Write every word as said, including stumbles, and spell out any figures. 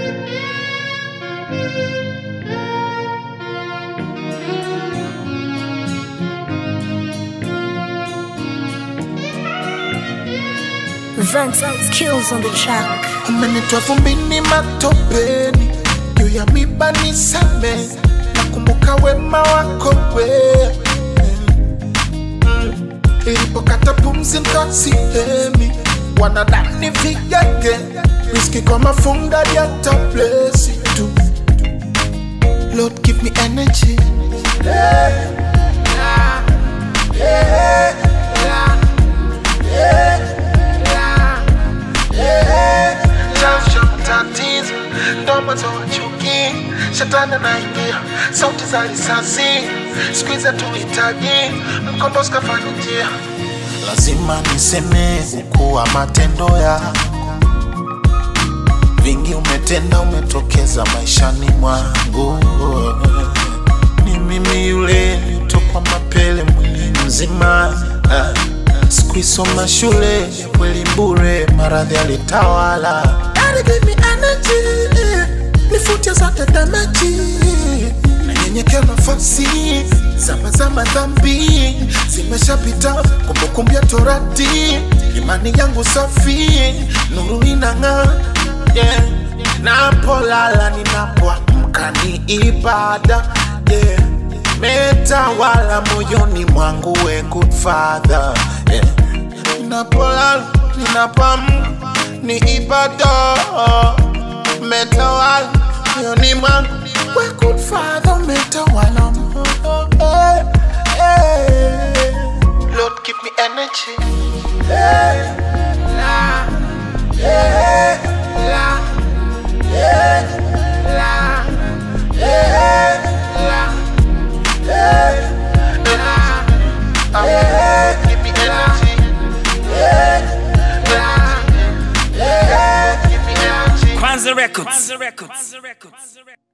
Vance kills on the track. Umenitoa vumbini matopeni, juu ya miba nisame, nakumbuka wema wako wewe. mm. Ilipokata pumzi nikasihemi, wanadani vigenge, whisky kwa mafunda ya tablesi tu. Lord give me energy, yeah, yeah, yeah, yeah, yeah. Tatizo ndomo za wachuki, shetani anaingia, sauti za risasi, squeeze tuhitaji, mkombozi kafanya njia. Lazima niseme ukuwa matendo yako, vingi umetenda, umetokeza maishani mwangu. Ni mimi yule nilitokwa mapele mwili mzima, sikuisoma shule kweli bure, maradhi alitawala. God give me energy, nifutie zote damaji, nanyenyekea nafasi, zama zama dhambi zimeshapita, kumbukumbu ya torati, imani yangu safi, nuru inang'aa, yeah. Napolala ninapoamka ni ibada, yeah. Metawala moyoni mwangu, we good father, yeah. Ninapolala ninapoamka ni ibada, metawala moyoni mwangu, we good father, metawala. Hey, hey. Lord give me energy, hey, la, hey, la, hey, la, hey, la, hey, la, hey, give me energy, hey, la. Kwanza Records. Kwanza Records.